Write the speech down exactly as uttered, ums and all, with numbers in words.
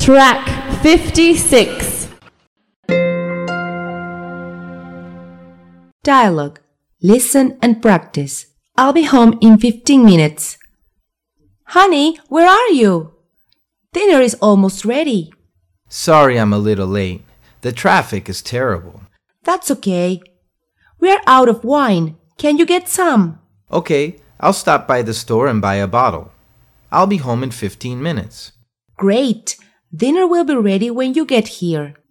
Track fifty-six. Dialogue. Listen and practice. I'll be home in fifteen minutes. Honey, where are you? Dinner is almost ready. Sorry I'm a little late. The traffic is terrible. That's okay. We're out of wine. Can you get some? Okay, I'll stop by the store and buy a bottle. I'll be home in fifteen minutes. Great. Dinner will be ready when you get here.